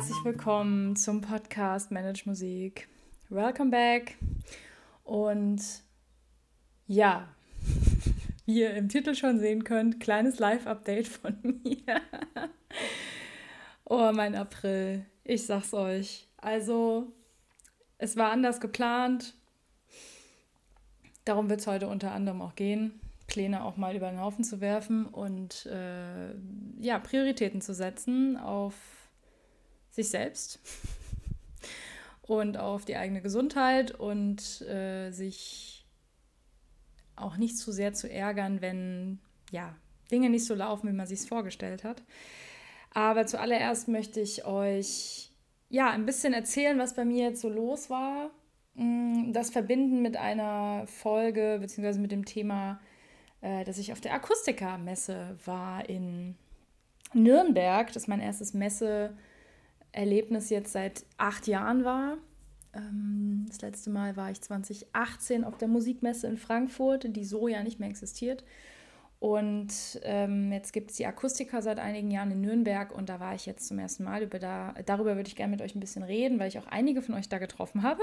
herzlich willkommen zum Podcast Manage Musik. Welcome back. Und ja, wie ihr im Titel schon sehen könnt, kleines Live-Update von mir. Oh, mein April, ich sag's euch. Also, es war anders geplant. Darum wird es heute unter anderem auch gehen, Pläne auch mal über den Haufen zu werfen und Prioritäten zu setzen auf sich selbst und auf die eigene Gesundheit und sich auch nicht zu sehr zu ärgern, wenn Dinge nicht so laufen, wie man sich es vorgestellt hat. Aber zuallererst möchte ich euch ein bisschen erzählen, was bei mir jetzt so los war. Das verbinden mit einer Folge beziehungsweise mit dem Thema, dass ich auf der Akustika-Messe war in Nürnberg. Das mein erstes Messeerlebnis jetzt seit 8 Jahren war. Das letzte Mal war ich 2018 auf der Musikmesse in Frankfurt, die so ja nicht mehr existiert. Und jetzt gibt es die Akustika seit einigen Jahren in Nürnberg und da war ich jetzt zum ersten Mal. Darüber würde ich gerne mit euch ein bisschen reden, weil ich auch einige von euch da getroffen habe,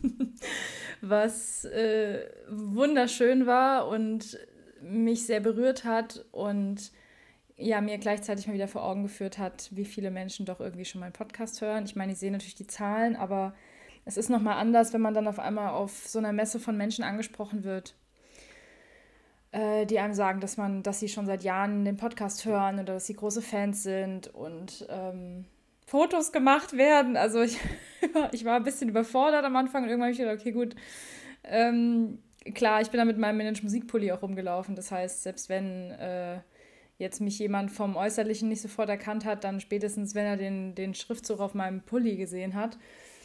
was wunderschön war und mich sehr berührt hat und mir gleichzeitig mal wieder vor Augen geführt hat, wie viele Menschen doch irgendwie schon meinen Podcast hören. Ich meine, ich sehe natürlich die Zahlen, aber es ist nochmal anders, wenn man dann auf einmal auf so einer Messe von Menschen angesprochen wird, die einem sagen, dass sie schon seit Jahren den Podcast hören oder dass sie große Fans sind und Fotos gemacht werden. Also ich war ein bisschen überfordert am Anfang und irgendwann habe ich gedacht, okay, gut, klar, ich bin da mit meinem Manage-Musik-Pulli auch rumgelaufen. Das heißt, selbst wenn jetzt mich jemand vom Äußerlichen nicht sofort erkannt hat, dann spätestens, wenn er den Schriftzug auf meinem Pulli gesehen hat.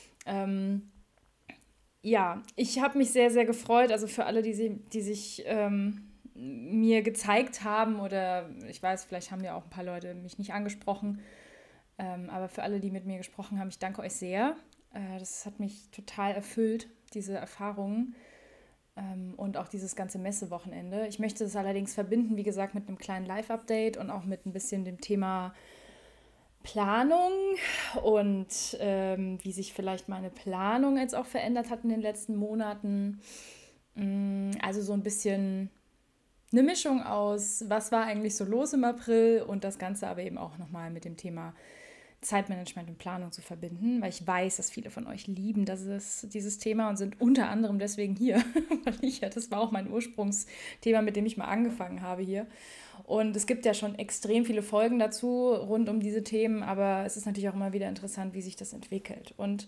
Ich habe mich sehr, sehr gefreut. Also für alle, die sich mir gezeigt haben oder ich weiß, vielleicht haben ja auch ein paar Leute mich nicht angesprochen, aber für alle, die mit mir gesprochen haben, ich danke euch sehr. Das hat mich total erfüllt, diese Erfahrungen und auch dieses ganze Messewochenende. Ich möchte das allerdings verbinden, wie gesagt, mit einem kleinen Live-Update und auch mit ein bisschen dem Thema Planung und wie sich vielleicht meine Planung jetzt auch verändert hat in den letzten Monaten. Also so ein bisschen eine Mischung aus, was war eigentlich so los im April und das Ganze aber eben auch nochmal mit dem Thema Zeitmanagement und Planung zu verbinden, weil ich weiß, dass viele von euch lieben dieses Thema und sind unter anderem deswegen hier, weil das war auch mein Ursprungsthema, mit dem ich mal angefangen habe hier. Und es gibt ja schon extrem viele Folgen dazu rund um diese Themen, aber es ist natürlich auch immer wieder interessant, wie sich das entwickelt. Und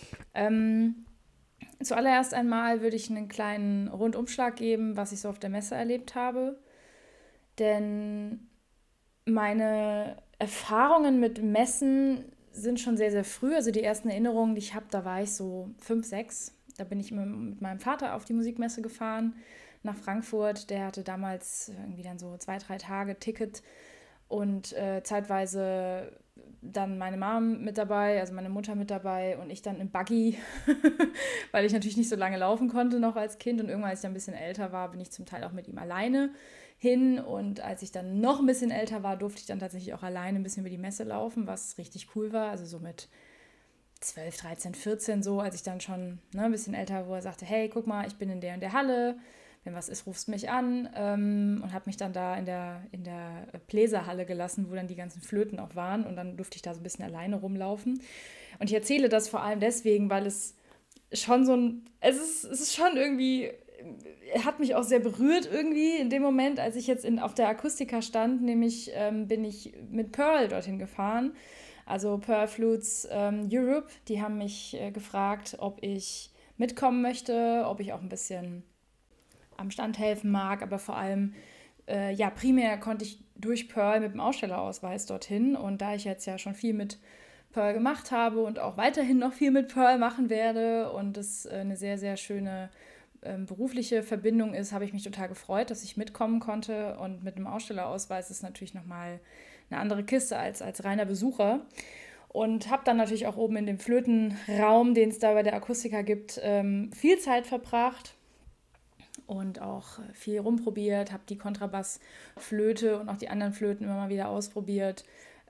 zuallererst einmal würde ich einen kleinen Rundumschlag geben, was ich so auf der Messe erlebt habe. Denn meine Erfahrungen mit Messen sind schon sehr, sehr früh. Also die ersten Erinnerungen, die ich habe, da war ich so 5, 6. Da bin ich immer mit meinem Vater auf die Musikmesse gefahren nach Frankfurt. Der hatte damals irgendwie dann so 2, 3 Tage Ticket und zeitweise dann meine Mom mit dabei, also meine Mutter mit dabei und ich dann im Buggy, weil ich natürlich nicht so lange laufen konnte noch als Kind und irgendwann, als ich dann ein bisschen älter war, bin ich zum Teil auch mit ihm alleine hin und als ich dann noch ein bisschen älter war, durfte ich dann tatsächlich auch alleine ein bisschen über die Messe laufen, was richtig cool war, also so mit 12, 13, 14 so, als ich dann schon ein bisschen älter war, wo er sagte, hey, guck mal, ich bin in der und der Halle, wenn was ist, rufst mich an und habe mich dann da in der Bläserhalle gelassen, wo dann die ganzen Flöten auch waren und dann durfte ich da so ein bisschen alleine rumlaufen. Und ich erzähle das vor allem deswegen, weil es schon es ist schon irgendwie, hat mich auch sehr berührt irgendwie in dem Moment, als ich jetzt auf der Akustika stand, nämlich bin ich mit Pearl dorthin gefahren, also Pearl Flutes Europe, die haben mich gefragt, ob ich mitkommen möchte, ob ich auch ein bisschen am Stand helfen mag, aber vor allem, primär konnte ich durch Pearl mit dem Ausstellerausweis dorthin und da ich jetzt ja schon viel mit Pearl gemacht habe und auch weiterhin noch viel mit Pearl machen werde und es eine sehr, sehr schöne berufliche Verbindung ist, habe ich mich total gefreut, dass ich mitkommen konnte und mit einem Ausstellerausweis ist natürlich nochmal eine andere Kiste als reiner Besucher. Und habe dann natürlich auch oben in dem Flötenraum, den es da bei der Akustika gibt, viel Zeit verbracht und auch viel rumprobiert, habe die Kontrabassflöte und auch die anderen Flöten immer mal wieder ausprobiert.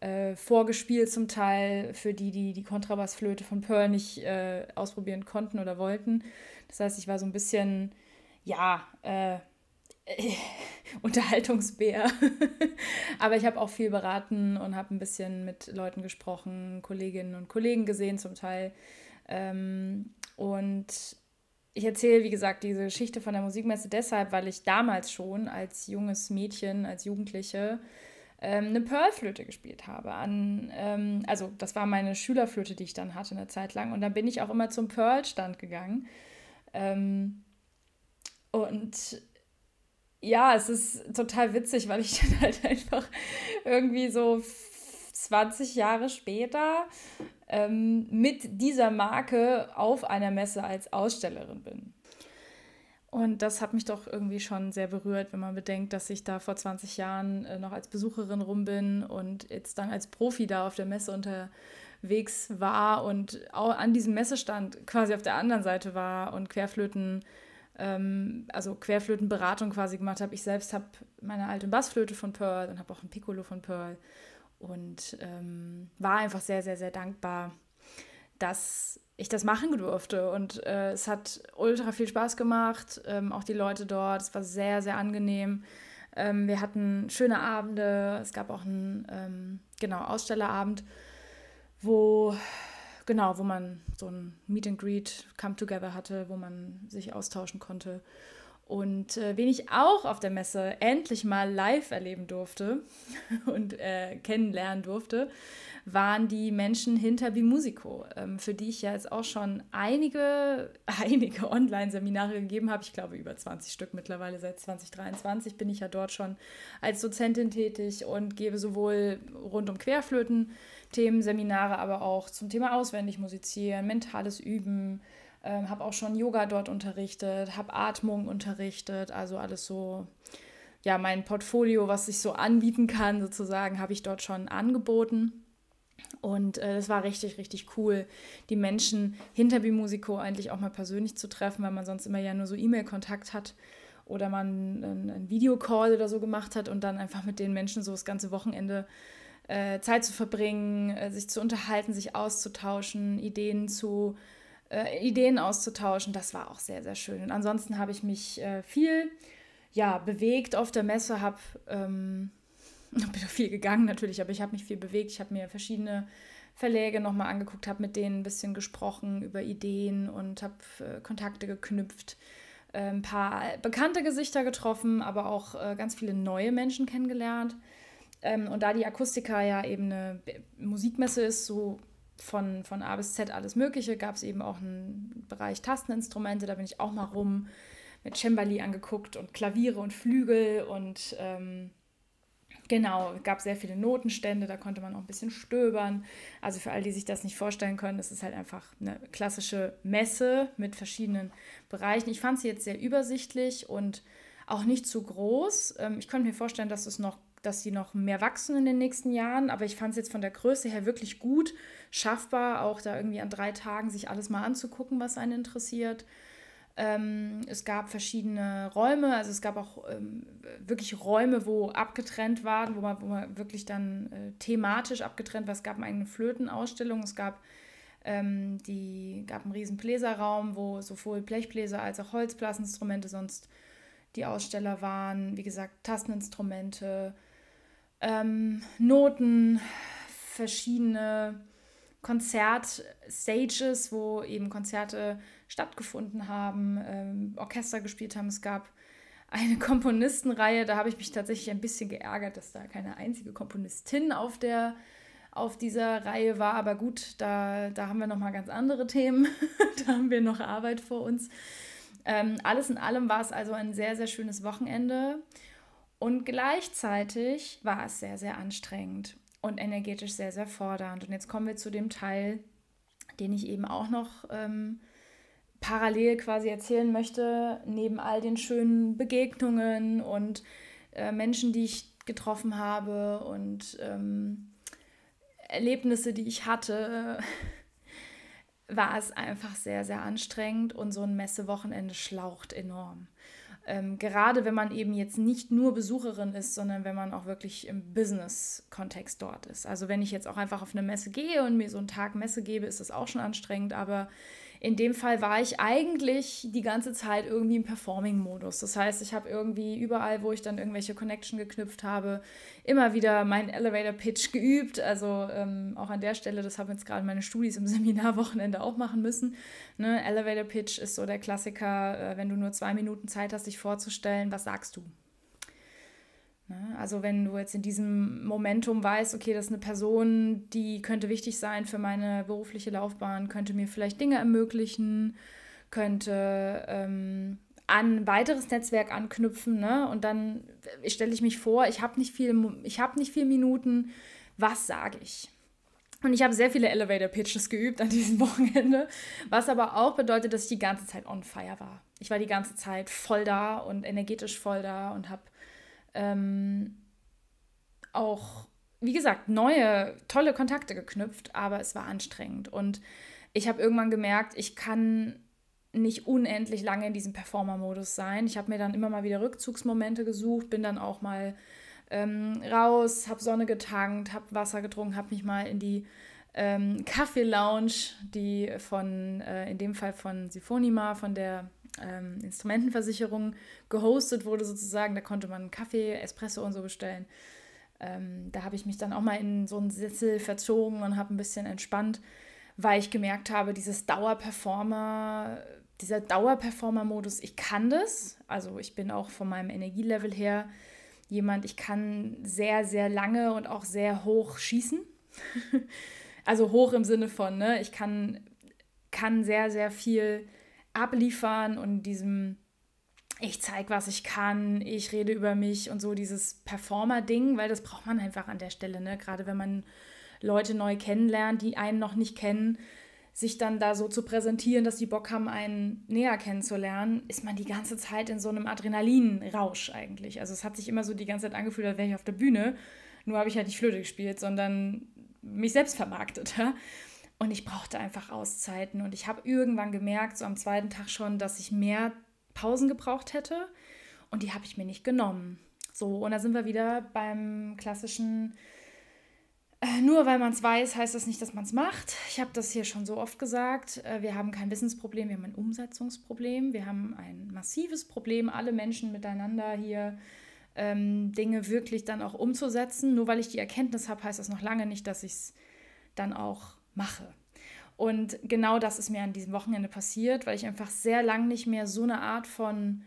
vorgespielt zum Teil für die Kontrabassflöte von Pearl nicht ausprobieren konnten oder wollten. Das heißt, ich war so ein bisschen, ja, Unterhaltungsbär. Aber ich habe auch viel beraten und habe ein bisschen mit Leuten gesprochen, Kolleginnen und Kollegen gesehen zum Teil. Und ich erzähle, wie gesagt, diese Geschichte von der Musikmesse deshalb, weil ich damals schon als junges Mädchen, als Jugendliche eine Pearl-Flöte gespielt habe. Also das war meine Schülerflöte, die ich dann hatte eine Zeit lang. Und dann bin ich auch immer zum Pearl-Stand gegangen. Ähm, und ja, es ist total witzig, weil ich dann halt einfach irgendwie so 20 Jahre später mit dieser Marke auf einer Messe als Ausstellerin bin. Und das hat mich doch irgendwie schon sehr berührt, wenn man bedenkt, dass ich da vor 20 Jahren noch als Besucherin rum bin und jetzt dann als Profi da auf der Messe unterwegs war und auch an diesem Messestand quasi auf der anderen Seite war und also Querflötenberatung quasi gemacht habe. Ich selbst habe meine alte Bassflöte von Pearl und habe auch ein Piccolo von Pearl und war einfach sehr, sehr, sehr dankbar, dass ich das machen durfte. Und es hat ultra viel Spaß gemacht, auch die Leute dort. Es war sehr, sehr angenehm. Wir hatten schöne Abende. Es gab auch einen Ausstellerabend, wo, wo man so ein Meet and Greet, Come Together hatte, wo man sich austauschen konnte. Und wen ich auch auf der Messe endlich mal live erleben durfte und kennenlernen durfte, waren die Menschen hinter Bimusico, für die ich ja jetzt auch schon einige Online-Seminare gegeben habe. Ich glaube, über 20 Stück mittlerweile. Seit 2023 bin ich ja dort schon als Dozentin tätig und gebe sowohl rund um Querflöten-Themen Seminare, aber auch zum Thema auswendig musizieren, mentales Üben, habe auch schon Yoga dort unterrichtet, habe Atmung unterrichtet, also alles so, ja, mein Portfolio, was ich so anbieten kann, sozusagen, habe ich dort schon angeboten. Und das war richtig, richtig cool, die Menschen hinter Bimusico eigentlich auch mal persönlich zu treffen, weil man sonst immer ja nur so E-Mail-Kontakt hat oder man einen Videocall oder so gemacht hat und dann einfach mit den Menschen so das ganze Wochenende Zeit zu verbringen, sich zu unterhalten, sich auszutauschen, Ideen auszutauschen. Das war auch sehr, sehr schön. Und ansonsten habe ich mich viel bewegt auf der Messe, bin auch viel gegangen natürlich, aber ich habe mich viel bewegt. Ich habe mir verschiedene Verläge nochmal angeguckt, habe mit denen ein bisschen gesprochen über Ideen und habe Kontakte geknüpft, ein paar bekannte Gesichter getroffen, aber auch ganz viele neue Menschen kennengelernt. Und da die Akustika ja eben eine Musikmesse ist, so von A bis Z alles Mögliche, gab es eben auch einen Bereich Tasteninstrumente, da bin ich auch mal rum mit Cembali angeguckt und Klaviere und Flügel und genau, es gab sehr viele Notenstände, da konnte man auch ein bisschen stöbern. Also für all die sich das nicht vorstellen können, das ist halt einfach eine klassische Messe mit verschiedenen Bereichen. Ich fand sie jetzt sehr übersichtlich und auch nicht zu groß. Ich könnte mir vorstellen, dass sie noch mehr wachsen in den nächsten Jahren, aber ich fand es jetzt von der Größe her wirklich gut schaffbar, auch da irgendwie an 3 Tagen sich alles mal anzugucken, was einen interessiert. Es gab verschiedene Räume, also es gab auch wirklich Räume, wo abgetrennt waren, wo man wirklich dann thematisch abgetrennt war. Es gab eine eigene Flötenausstellung, es gab einen riesen Bläserraum, wo sowohl Blechbläser als auch Holzblasinstrumente sonst die Aussteller waren. Wie gesagt, Tasteninstrumente, Noten, verschiedene Konzertstages, wo eben Konzerte stattgefunden haben, Orchester gespielt haben. Es gab eine Komponistenreihe, da habe ich mich tatsächlich ein bisschen geärgert, dass da keine einzige Komponistin auf dieser Reihe war. Aber gut, da haben wir nochmal ganz andere Themen. Da haben wir noch Arbeit vor uns. Alles in allem war es also ein sehr, sehr schönes Wochenende. Und gleichzeitig war es sehr, sehr anstrengend und energetisch sehr, sehr fordernd. Und jetzt kommen wir zu dem Teil, den ich eben auch noch parallel quasi erzählen möchte, neben all den schönen Begegnungen und Menschen, die ich getroffen habe und Erlebnisse, die ich hatte, war es einfach sehr, sehr anstrengend und so ein Messewochenende schlaucht enorm. Gerade wenn man eben jetzt nicht nur Besucherin ist, sondern wenn man auch wirklich im Business-Kontext dort ist. Also wenn ich jetzt auch einfach auf eine Messe gehe und mir so einen Tag Messe gebe, ist das auch schon anstrengend, aber in dem Fall war ich eigentlich die ganze Zeit irgendwie im Performing-Modus. Das heißt, ich habe irgendwie überall, wo ich dann irgendwelche Connection geknüpft habe, immer wieder meinen Elevator-Pitch geübt. Also auch an der Stelle, das haben jetzt gerade meine Studis im Seminarwochenende auch machen müssen. Ne? Elevator-Pitch ist so der Klassiker, wenn du nur 2 Minuten Zeit hast, dich vorzustellen, was sagst du? Ne? Also wenn du jetzt in diesem Momentum weißt, okay, das ist eine Person, die könnte wichtig sein für meine berufliche Laufbahn, könnte mir vielleicht Dinge ermöglichen, könnte an ein weiteres Netzwerk anknüpfen, ne? Und dann stelle ich mich vor, ich habe nicht viel Minuten, was sage ich? Und ich habe sehr viele Elevator-Pitches geübt an diesem Wochenende, was aber auch bedeutet, dass ich die ganze Zeit on fire war. Ich war die ganze Zeit voll da und energetisch voll da und habe auch, wie gesagt, neue, tolle Kontakte geknüpft, aber es war anstrengend. Und ich habe irgendwann gemerkt, ich kann nicht unendlich lange in diesem Performer-Modus sein. Ich habe mir dann immer mal wieder Rückzugsmomente gesucht, bin dann auch mal raus, habe Sonne getankt, habe Wasser getrunken, habe mich mal in die Kaffee-Lounge, die in dem Fall von Siphonima, von der Instrumentenversicherung gehostet wurde sozusagen. Da konnte man Kaffee, Espresso und so bestellen. Da habe ich mich dann auch mal in so einen Sessel verzogen und habe ein bisschen entspannt, weil ich gemerkt habe, dieser Dauerperformer-Modus, ich kann das. Also ich bin auch von meinem Energielevel her jemand, ich kann sehr, sehr lange und auch sehr hoch schießen. Also hoch im Sinne von, ne, ich kann sehr, sehr viel abliefern und diesem, ich zeige, was ich kann, ich rede über mich und so dieses Performer-Ding, weil das braucht man einfach an der Stelle, ne? Gerade wenn man Leute neu kennenlernt, die einen noch nicht kennen, sich dann da so zu präsentieren, dass die Bock haben, einen näher kennenzulernen, ist man die ganze Zeit in so einem Adrenalinrausch eigentlich. Also es hat sich immer so die ganze Zeit angefühlt, als wäre ich auf der Bühne. Nur habe ich halt nicht Flöte gespielt, sondern mich selbst vermarktet. Ja? Und ich brauchte einfach Auszeiten. Und ich habe irgendwann gemerkt, so am zweiten Tag schon, dass ich mehr Pausen gebraucht hätte. Und die habe ich mir nicht genommen. So, und da sind wir wieder beim klassischen, nur weil man es weiß, heißt das nicht, dass man es macht. Ich habe das hier schon so oft gesagt. Wir haben kein Wissensproblem, wir haben ein Umsetzungsproblem. Wir haben ein massives Problem, alle Menschen miteinander hier Dinge wirklich dann auch umzusetzen. Nur weil ich die Erkenntnis habe, heißt das noch lange nicht, dass ich es dann auch mache. Und genau das ist mir an diesem Wochenende passiert, weil ich einfach sehr lang nicht mehr so eine Art von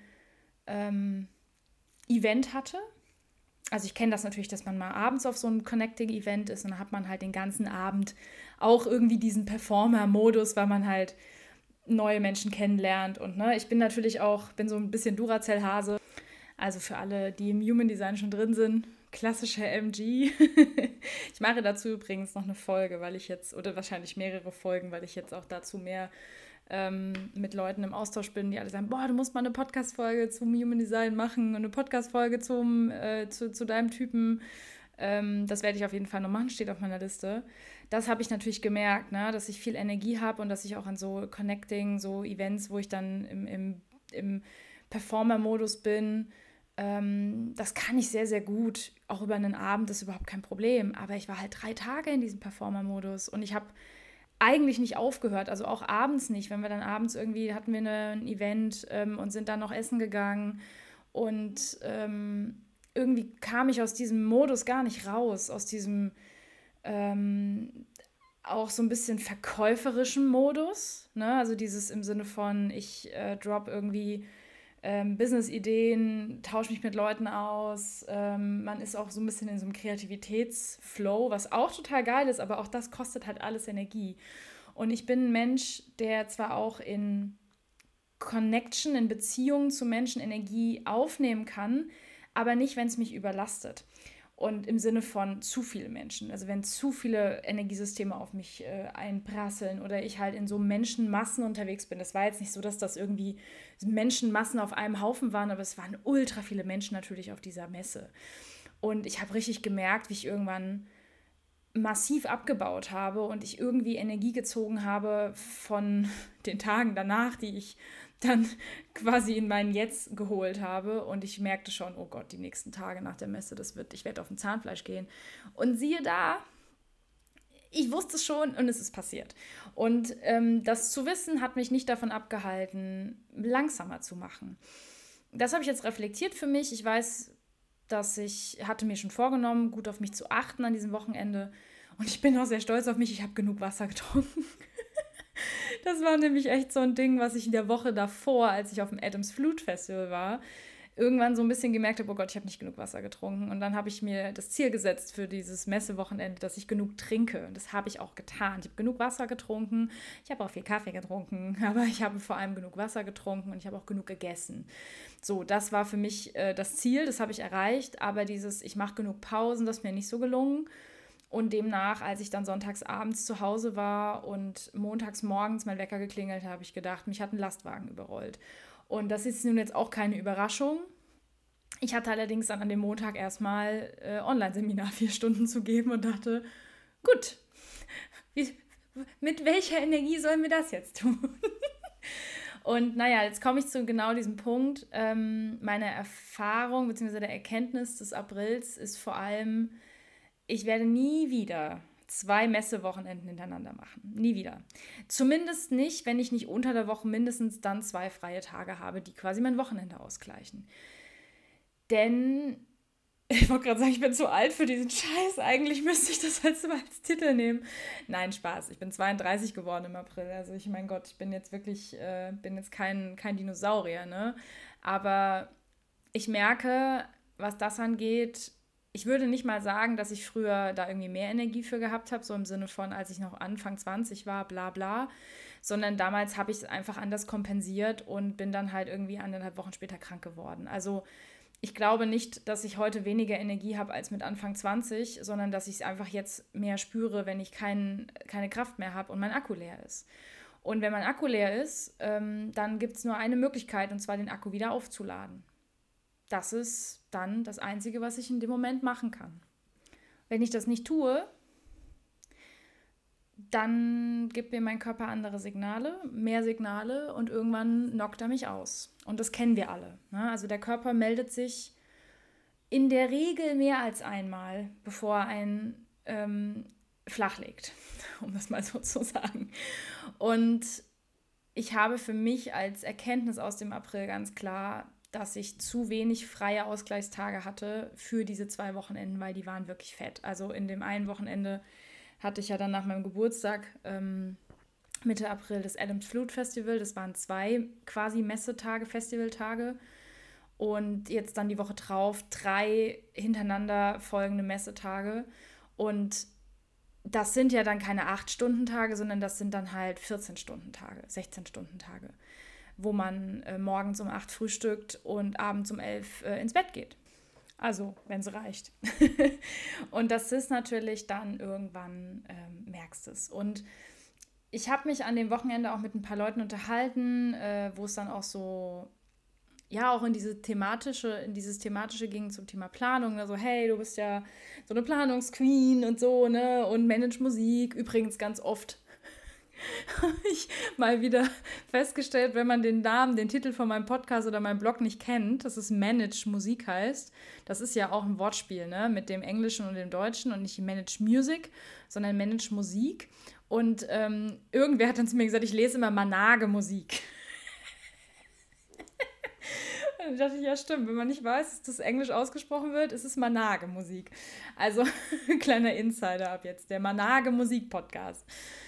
Event hatte. Also ich kenne das natürlich, dass man mal abends auf so einem Connecting-Event ist und dann hat man halt den ganzen Abend auch irgendwie diesen Performer-Modus, weil man halt neue Menschen kennenlernt. Und ne, ich bin natürlich auch, bin so ein bisschen Duracell-Hase. Also für alle, die im Human Design schon drin sind, klassischer MG. Ich mache dazu übrigens noch eine Folge, weil ich jetzt, oder wahrscheinlich mehrere Folgen, weil ich jetzt auch dazu mehr mit Leuten im Austausch bin, die alle sagen, boah, du musst mal eine Podcast-Folge zum Human Design machen und eine Podcast-Folge zu deinem Typen. Das werde ich auf jeden Fall noch machen, steht auf meiner Liste. Das habe ich natürlich gemerkt, ne, dass ich viel Energie habe und dass ich auch an so Connecting, so Events, wo ich dann im Performer-Modus bin, das kann ich sehr, sehr gut. Auch über einen Abend ist überhaupt kein Problem. Aber ich war halt 3 Tage in diesem Performer-Modus und ich habe eigentlich nicht aufgehört, also auch abends nicht. Wenn wir dann abends irgendwie, hatten wir ein Event und sind dann noch essen gegangen und irgendwie kam ich aus diesem Modus gar nicht raus, aus diesem auch so ein bisschen verkäuferischen Modus, ne? Also dieses im Sinne von, ich drop irgendwie Business-Ideen, tausche mich mit Leuten aus. Man ist auch so ein bisschen in so einem Kreativitätsflow, was auch total geil ist, aber auch das kostet halt alles Energie. Und ich bin ein Mensch, der zwar auch in Connection, in Beziehungen zu Menschen Energie aufnehmen kann, aber nicht, wenn es mich überlastet. Und im Sinne von zu viele Menschen. Also wenn zu viele Energiesysteme auf mich einprasseln oder ich halt in so Menschenmassen unterwegs bin. Das war jetzt nicht so, dass das irgendwie Menschenmassen auf einem Haufen waren, aber es waren ultra viele Menschen natürlich auf dieser Messe. Und ich habe richtig gemerkt, wie ich irgendwann massiv abgebaut habe und ich irgendwie Energie gezogen habe von den Tagen danach, die ich dann quasi in mein Jetzt geholt habe. Und ich merkte schon, oh Gott, die nächsten Tage nach der Messe, ich werde auf ein Zahnfleisch gehen. Und siehe da, ich wusste es schon und es ist passiert. Und das zu wissen hat mich nicht davon abgehalten, langsamer zu machen. Das habe ich jetzt reflektiert für mich. Ich weiß, hatte mir schon vorgenommen, gut auf mich zu achten an diesem Wochenende. Und ich bin auch sehr stolz auf mich. Ich habe genug Wasser getrunken. Das war nämlich echt so ein Ding, was ich in der Woche davor, als ich auf dem Adams Flute Festival war, irgendwann so ein bisschen gemerkt habe, oh Gott, ich habe nicht genug Wasser getrunken. Und dann habe ich mir das Ziel gesetzt für dieses Messewochenende, dass ich genug trinke. Und das habe ich auch getan. Ich habe genug Wasser getrunken. Ich habe auch viel Kaffee getrunken, aber ich habe vor allem genug Wasser getrunken und ich habe auch genug gegessen. So, das war für mich das Ziel, das habe ich erreicht. Aber ich mache genug Pausen, das ist mir nicht so gelungen. Und demnach, als ich dann sonntags abends zu Hause war und montags morgens mein Wecker geklingelt hat, habe ich gedacht, mich hat ein Lastwagen überrollt. Und das ist nun jetzt auch keine Überraschung. Ich hatte allerdings dann an dem Montag erstmal Online-Seminar 4 Stunden zu geben und dachte, gut, mit welcher Energie sollen wir das jetzt tun? Und naja, jetzt komme ich zu genau diesem Punkt. Meine Erfahrung bzw. der Erkenntnis des Aprils ist vor allem, ich werde nie wieder 2 Messewochenenden hintereinander machen. Nie wieder. Zumindest nicht, wenn ich nicht unter der Woche mindestens dann 2 freie Tage habe, die quasi mein Wochenende ausgleichen. Denn, ich wollte gerade sagen, ich bin zu alt für diesen Scheiß. Eigentlich müsste ich das als Titel nehmen. Nein, Spaß. Ich bin 32 geworden im April. Also mein Gott, ich bin jetzt wirklich, bin jetzt kein Dinosaurier, ne? Aber ich merke, was das angeht, ich würde nicht mal sagen, dass ich früher da irgendwie mehr Energie für gehabt habe, so im Sinne von, als ich noch Anfang 20 war, bla bla, sondern damals habe ich es einfach anders kompensiert und bin dann halt irgendwie 1,5 Wochen später krank geworden. Also ich glaube nicht, dass ich heute weniger Energie habe als mit Anfang 20, sondern dass ich es einfach jetzt mehr spüre, wenn ich keine Kraft mehr habe und mein Akku leer ist. Und wenn mein Akku leer ist, dann gibt es nur eine Möglichkeit, und zwar den Akku wieder aufzuladen. Das ist dann das Einzige, was ich in dem Moment machen kann. Wenn ich das nicht tue, dann gibt mir mein Körper andere Signale, mehr Signale und irgendwann knockt er mich aus. Und das kennen wir alle. Ne? Also der Körper meldet sich in der Regel mehr als einmal, bevor er einen flachlegt, um das mal so zu sagen. Und ich habe für mich als Erkenntnis aus dem April ganz klar, dass ich zu wenig freie Ausgleichstage hatte für diese 2 Wochenenden, weil die waren wirklich fett. Also in dem einen Wochenende hatte ich ja dann nach meinem Geburtstag Mitte April das Adams Flute Festival. Das waren 2 quasi Messetage, Festivaltage. Und jetzt dann die Woche drauf 3 hintereinander folgende Messetage. Und das sind ja dann keine 8-Stunden-Tage, sondern das sind dann halt 14-Stunden-Tage, 16-Stunden-Tage, wo man morgens um 8 frühstückt und abends um 11 ins Bett geht. Also, wenn es reicht. Und das ist natürlich dann irgendwann, merkst es. Und ich habe mich an dem Wochenende auch mit ein paar Leuten unterhalten, wo es dann auch so, ja, auch in dieses thematische ging zum Thema Planung. Also, hey, du bist ja so eine Planungsqueen und so, ne? Und manage Musik. Übrigens ganz oft habe ich mal wieder festgestellt, wenn man den Titel von meinem Podcast oder meinem Blog nicht kennt, dass es Manage Musik heißt. Das ist ja auch ein Wortspiel, ne? Mit dem Englischen und dem Deutschen und nicht Manage Music, sondern Manage Musik. Und irgendwer hat dann zu mir gesagt, ich lese immer Manage Musik. Dann dachte ich, ja stimmt, wenn man nicht weiß, dass das Englisch ausgesprochen wird, ist es Manage Musik. Also kleiner Insider ab jetzt, der Manage Musik Podcast.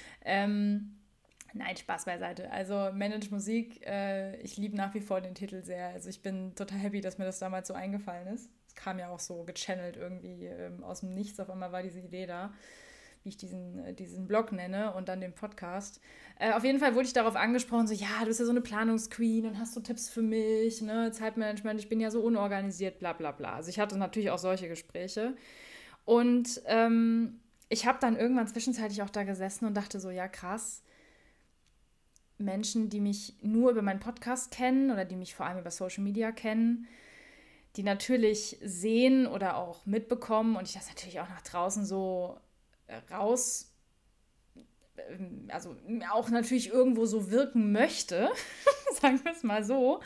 Nein, Spaß beiseite. Also Manage Musik, ich liebe nach wie vor den Titel sehr. Also ich bin total happy, dass mir das damals so eingefallen ist. Es kam ja auch so gechannelt irgendwie aus dem Nichts. Auf einmal war diese Idee da, wie ich diesen Blog nenne und dann den Podcast. Auf jeden Fall wurde ich darauf angesprochen, so, ja, du bist ja so eine Planungsqueen und hast so Tipps für mich, ne, Zeitmanagement, ich bin ja so unorganisiert, bla bla bla. Also ich hatte natürlich auch solche Gespräche. Und ich habe dann irgendwann zwischenzeitlich auch da gesessen und dachte so, ja krass, Menschen, die mich nur über meinen Podcast kennen oder die mich vor allem über Social Media kennen, die natürlich sehen oder auch mitbekommen und ich das natürlich auch nach draußen so raus also auch natürlich irgendwo so wirken möchte, sagen wir es mal so,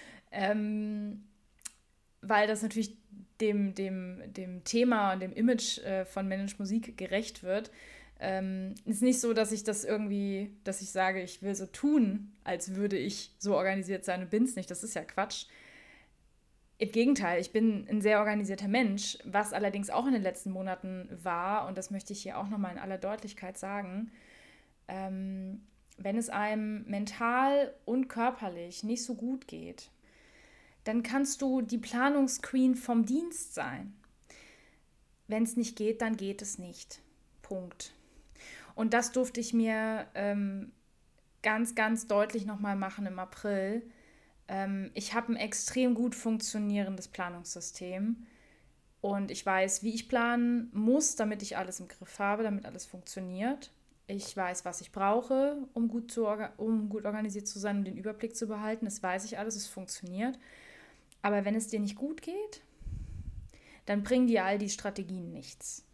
weil das natürlich dem Thema und dem Image von Managed Musik gerecht wird. Ist nicht so, dass ich das irgendwie, dass ich sage, ich will so tun, als würde ich so organisiert sein und bin's nicht. Das ist ja Quatsch. Im Gegenteil, ich bin ein sehr organisierter Mensch, was allerdings auch in den letzten Monaten war, und das möchte ich hier auch nochmal in aller Deutlichkeit sagen, wenn es einem mental und körperlich nicht so gut geht, dann kannst du die Planungsqueen vom Dienst sein. Wenn es nicht geht, dann geht es nicht. Punkt. Und das durfte ich mir ganz, ganz deutlich nochmal machen im April. Ich habe ein extrem gut funktionierendes Planungssystem und ich weiß, wie ich planen muss, damit ich alles im Griff habe, damit alles funktioniert. Ich weiß, was ich brauche, um gut organisiert zu sein und den Überblick zu behalten. Das weiß ich alles, es funktioniert. Aber wenn es dir nicht gut geht, dann bringen dir all die Strategien nichts.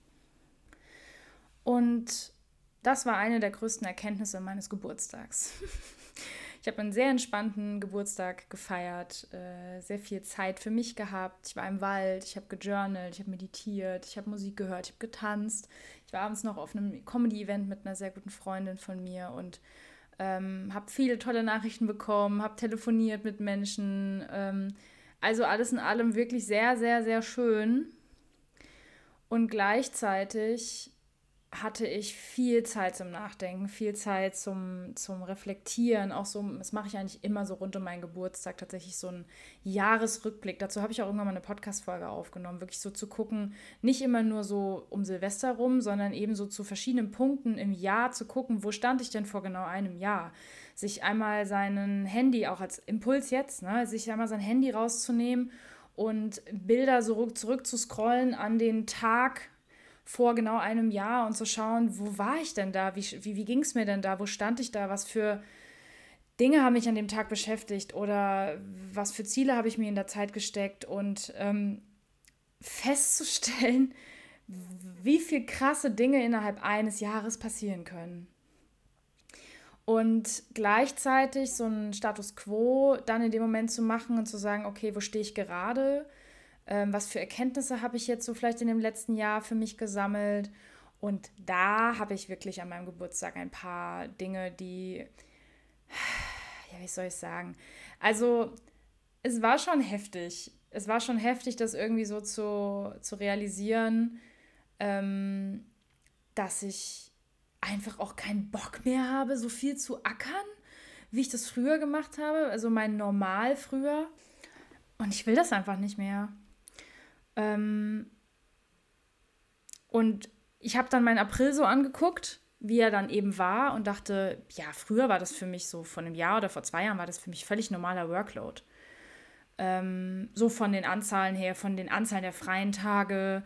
Und das war eine der größten Erkenntnisse meines Geburtstags. Ich habe einen sehr entspannten Geburtstag gefeiert, sehr viel Zeit für mich gehabt. Ich war im Wald, ich habe gejournalt, ich habe meditiert, ich habe Musik gehört, ich habe getanzt. Ich war abends noch auf einem Comedy-Event mit einer sehr guten Freundin von mir und habe viele tolle Nachrichten bekommen, habe telefoniert mit Menschen. Also alles in allem wirklich sehr, sehr, sehr schön. Und gleichzeitig hatte ich viel Zeit zum Nachdenken, viel Zeit zum Reflektieren. Auch so, das mache ich eigentlich immer so rund um meinen Geburtstag, tatsächlich so einen Jahresrückblick. Dazu habe ich auch irgendwann mal eine Podcast-Folge aufgenommen, wirklich so zu gucken, nicht immer nur so um Silvester rum, sondern eben so zu verschiedenen Punkten im Jahr zu gucken, wo stand ich denn vor genau einem Jahr. Sich einmal sein Handy, auch als Impuls jetzt, ne, sich einmal sein Handy rauszunehmen und Bilder so zurück zu scrollen an den Tag vor genau einem Jahr und zu schauen, wo war ich denn da, wie ging es mir denn da, wo stand ich da, was für Dinge haben mich an dem Tag beschäftigt oder was für Ziele habe ich mir in der Zeit gesteckt und festzustellen, wie viel krasse Dinge innerhalb eines Jahres passieren können. Und gleichzeitig so einen Status Quo dann in dem Moment zu machen und zu sagen, okay, wo stehe ich gerade? Was für Erkenntnisse habe ich jetzt so vielleicht in dem letzten Jahr für mich gesammelt? Und da habe ich wirklich an meinem Geburtstag ein paar Dinge, die, ja, wie soll ich sagen? Also, es war schon heftig. Es war schon heftig, das irgendwie so zu realisieren, dass ich einfach auch keinen Bock mehr habe, so viel zu ackern, wie ich das früher gemacht habe. Also mein Normal früher. Und ich will das einfach nicht mehr. Und ich habe dann meinen April so angeguckt, wie er dann eben war und dachte, ja, früher war das für mich so, vor einem Jahr oder vor 2 Jahren war das für mich völlig normaler Workload. So von den Anzahlen her, von den Anzahlen der freien Tage.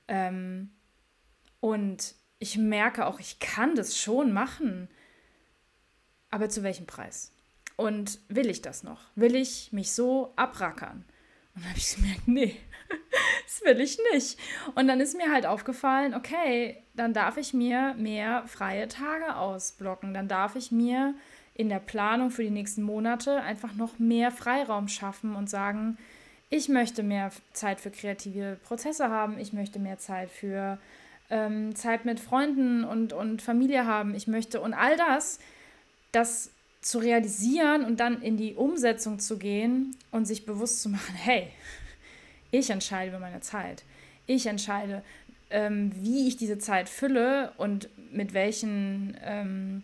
Und ich merke auch, ich kann das schon machen, aber zu welchem Preis? Und will ich das noch? Will ich mich so abrackern? Und dann habe ich gemerkt, nee, das will ich nicht. Und dann ist mir halt aufgefallen, okay, dann darf ich mir mehr freie Tage ausblocken. Dann darf ich mir in der Planung für die nächsten Monate einfach noch mehr Freiraum schaffen und sagen, ich möchte mehr Zeit für kreative Prozesse haben, ich möchte mehr Zeit für Zeit mit Freunden und Familie haben, ich möchte und all das zu realisieren und dann in die Umsetzung zu gehen und sich bewusst zu machen, hey, ich entscheide über meine Zeit. Ich entscheide, wie ich diese Zeit fülle und mit welchen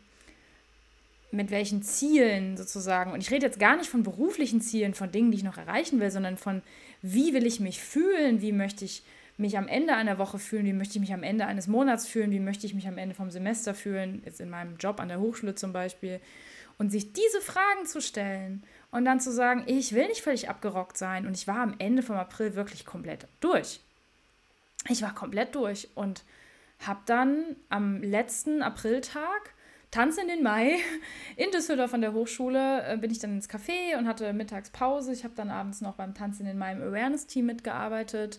Zielen sozusagen. Und ich rede jetzt gar nicht von beruflichen Zielen, von Dingen, die ich noch erreichen will, sondern von, wie will ich mich fühlen, wie möchte ich mich am Ende einer Woche fühlen, wie möchte ich mich am Ende eines Monats fühlen, wie möchte ich mich am Ende vom Semester fühlen, jetzt in meinem Job an der Hochschule zum Beispiel. Und sich diese Fragen zu stellen und dann zu sagen, ich will nicht völlig abgerockt sein. Und ich war am Ende vom April wirklich komplett durch. Ich war komplett durch und habe dann am letzten Apriltag Tanz in den Mai in Düsseldorf an der Hochschule, bin ich dann ins Café und hatte Mittagspause. Ich habe dann abends noch beim Tanz in den Mai im Awareness-Team mitgearbeitet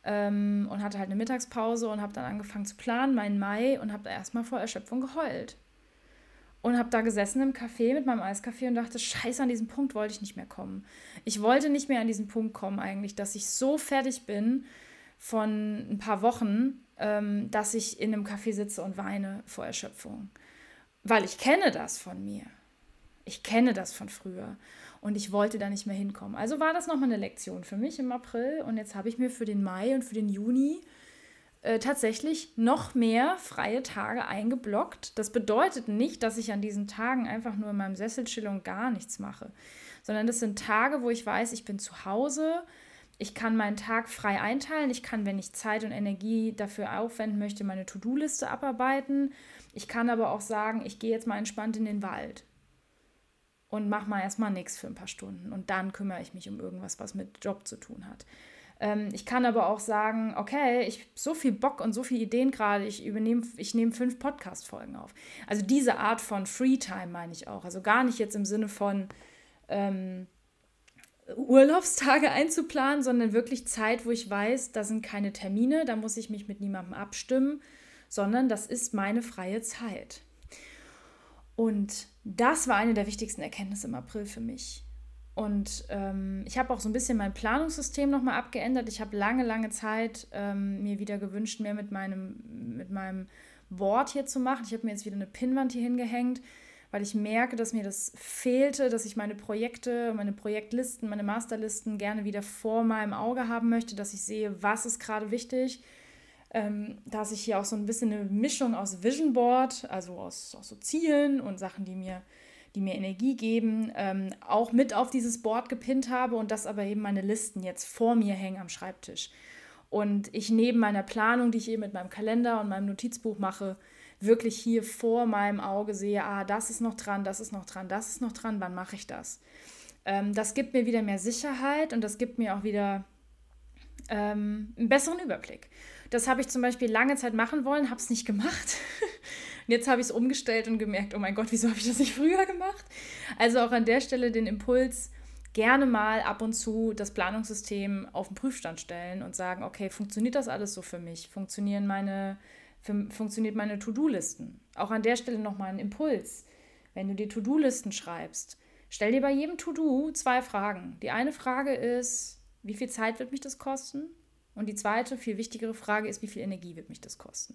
und hatte halt eine Mittagspause und habe dann angefangen zu planen, meinen Mai, und habe da erstmal vor Erschöpfung geheult. und habe da gesessen im Café mit meinem Eiskaffee und dachte, scheiße, an diesen Punkt wollte ich nicht mehr kommen. Ich wollte nicht mehr an diesen Punkt kommen eigentlich, dass ich so fertig bin von ein paar Wochen, dass ich in einem Café sitze und weine vor Erschöpfung. Weil ich kenne das von mir. Ich kenne das von früher und ich wollte da nicht mehr hinkommen. Also war das nochmal eine Lektion für mich im April und jetzt habe ich mir für den Mai und für den Juni tatsächlich noch mehr freie Tage eingeblockt. Das bedeutet nicht, dass ich an diesen Tagen einfach nur in meinem Sessel chille und gar nichts mache, sondern das sind Tage, wo ich weiß, ich bin zu Hause, ich kann meinen Tag frei einteilen, ich kann, wenn ich Zeit und Energie dafür aufwenden möchte, meine To-Do-Liste abarbeiten. Ich kann aber auch sagen, ich gehe jetzt mal entspannt in den Wald und mache mal erstmal nichts für ein paar Stunden und dann kümmere ich mich um irgendwas, was mit Job zu tun hat. Ich kann aber auch sagen, okay, ich habe so viel Bock und so viele Ideen gerade, ich nehme 5 Podcast-Folgen auf. Also diese Art von Freetime meine ich auch. Also gar nicht jetzt im Sinne von Urlaubstage einzuplanen, sondern wirklich Zeit, wo ich weiß, da sind keine Termine, da muss ich mich mit niemandem abstimmen, sondern das ist meine freie Zeit. Und das war eine der wichtigsten Erkenntnisse im April für mich. Und ich habe auch so ein bisschen mein Planungssystem nochmal abgeändert. Ich habe lange Zeit mir wieder gewünscht, mehr mit meinem Board hier zu machen. Ich habe mir jetzt wieder eine Pinnwand hier hingehängt, weil ich merke, dass mir das fehlte, dass ich meine Projekte, meine Projektlisten, meine Masterlisten gerne wieder vor meinem Auge haben möchte, dass ich sehe, was ist gerade wichtig. Dass ich hier auch so ein bisschen eine Mischung aus Vision Board, also aus so Zielen und Sachen, die mir Energie geben, auch mit auf dieses Board gepinnt habe und dass aber eben meine Listen jetzt vor mir hängen am Schreibtisch. Und ich neben meiner Planung, die ich eben mit meinem Kalender und meinem Notizbuch mache, wirklich hier vor meinem Auge sehe, das ist noch dran, das ist noch dran, das ist noch dran, wann mache ich das? Das gibt mir wieder mehr Sicherheit und das gibt mir auch wieder einen besseren Überblick. Das habe ich zum Beispiel lange Zeit machen wollen, habe es nicht gemacht. Und jetzt habe ich es umgestellt und gemerkt, oh mein Gott, wieso habe ich das nicht früher gemacht? Also auch an der Stelle den Impuls, gerne mal ab und zu das Planungssystem auf den Prüfstand stellen und sagen, okay, funktioniert das alles so für mich? Funktioniert meine To-Do-Listen? Auch an der Stelle nochmal ein Impuls. Wenn du dir To-Do-Listen schreibst, stell dir bei jedem To-Do 2 Fragen. Die eine Frage ist, wie viel Zeit wird mich das kosten? Und die zweite, viel wichtigere Frage ist, wie viel Energie wird mich das kosten?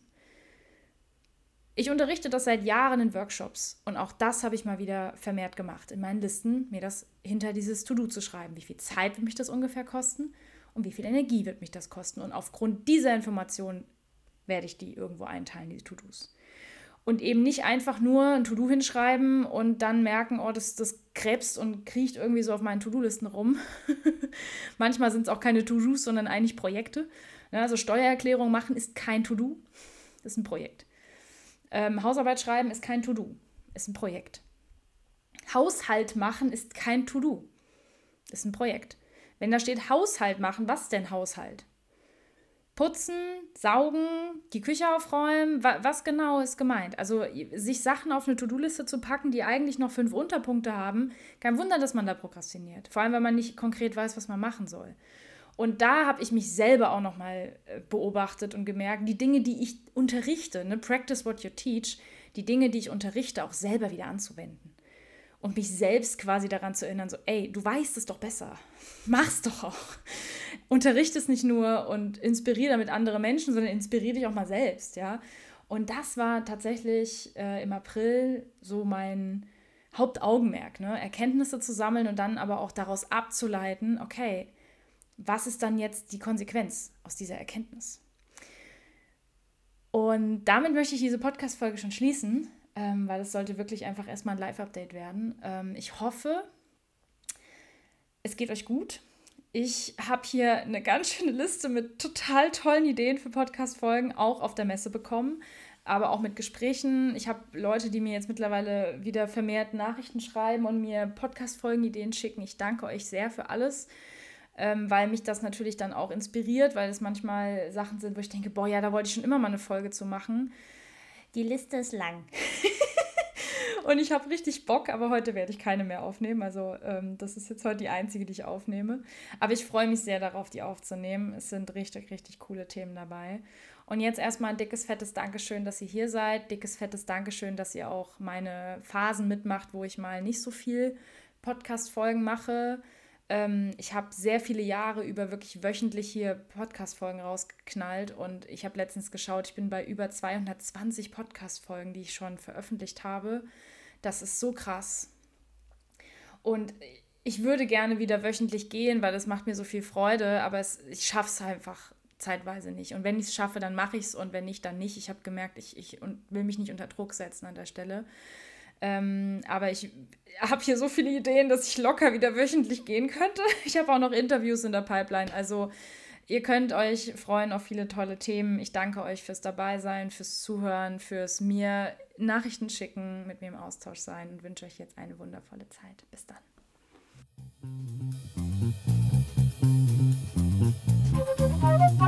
Ich unterrichte das seit Jahren in Workshops und auch das habe ich mal wieder vermehrt gemacht, in meinen Listen, mir das hinter dieses To-Do zu schreiben. Wie viel Zeit wird mich das ungefähr kosten und wie viel Energie wird mich das kosten? Und aufgrund dieser Information werde ich die irgendwo einteilen, die To-Dos. Und eben nicht einfach nur ein To-Do hinschreiben und dann merken, das krebst und kriecht irgendwie so auf meinen To-Do-Listen rum. Manchmal sind es auch keine To-Dos, sondern eigentlich Projekte. Also Steuererklärung machen ist kein To-Do, das ist ein Projekt. Hausarbeit schreiben ist kein To-Do, ist ein Projekt. Haushalt machen ist kein To-Do, ist ein Projekt. Wenn da steht Haushalt machen, was denn Haushalt? Putzen, saugen, die Küche aufräumen, was genau ist gemeint? Also sich Sachen auf eine To-Do-Liste zu packen, die eigentlich noch 5 Unterpunkte haben, kein Wunder, dass man da prokrastiniert. Vor allem, wenn man nicht konkret weiß, was man machen soll. Und da habe ich mich selber auch nochmal beobachtet und gemerkt, die Dinge, die ich unterrichte, practice what you teach, die Dinge, die ich unterrichte, auch selber wieder anzuwenden. Und mich selbst quasi daran zu erinnern, so, ey, du weißt es doch besser. Mach's doch auch. Unterrichte es nicht nur und inspiriere damit andere Menschen, sondern inspiriere dich auch mal selbst, ja. Und das war tatsächlich im April so mein Hauptaugenmerk, Erkenntnisse zu sammeln und dann aber auch daraus abzuleiten, okay, was ist dann jetzt die Konsequenz aus dieser Erkenntnis? Und damit möchte ich diese Podcast-Folge schon schließen, weil es sollte wirklich einfach erstmal ein Live-Update werden. Ich hoffe, es geht euch gut. Ich habe hier eine ganz schöne Liste mit total tollen Ideen für Podcast-Folgen, auch auf der Messe bekommen, aber auch mit Gesprächen. Ich habe Leute, die mir jetzt mittlerweile wieder vermehrt Nachrichten schreiben und mir Podcast-Folgen-Ideen schicken. Ich danke euch sehr für alles. Weil mich das natürlich dann auch inspiriert, weil es manchmal Sachen sind, wo ich denke, da wollte ich schon immer mal eine Folge zu machen. Die Liste ist lang. Und ich habe richtig Bock, aber heute werde ich keine mehr aufnehmen. Also das ist jetzt heute die einzige, die ich aufnehme. Aber ich freue mich sehr darauf, die aufzunehmen. Es sind richtig, richtig coole Themen dabei. Und jetzt erstmal ein dickes, fettes Dankeschön, dass ihr hier seid. Dickes, fettes Dankeschön, dass ihr auch meine Phasen mitmacht, wo ich mal nicht so viel Podcast-Folgen mache. Ich habe sehr viele Jahre über wirklich wöchentlich hier Podcast-Folgen rausgeknallt und ich habe letztens geschaut, ich bin bei über 220 Podcast-Folgen, die ich schon veröffentlicht habe. Das ist so krass. Und ich würde gerne wieder wöchentlich gehen, weil das macht mir so viel Freude, aber ich schaffe es einfach zeitweise nicht. Und wenn ich es schaffe, dann mache ich es und wenn nicht, dann nicht. Ich habe gemerkt, ich will mich nicht unter Druck setzen an der Stelle. Aber ich habe hier so viele Ideen, dass ich locker wieder wöchentlich gehen könnte. Ich habe auch noch Interviews in der Pipeline. Also ihr könnt euch freuen auf viele tolle Themen. Ich danke euch fürs Dabeisein, fürs Zuhören, fürs mir Nachrichten schicken, mit mir im Austausch sein und wünsche euch jetzt eine wundervolle Zeit. Bis dann.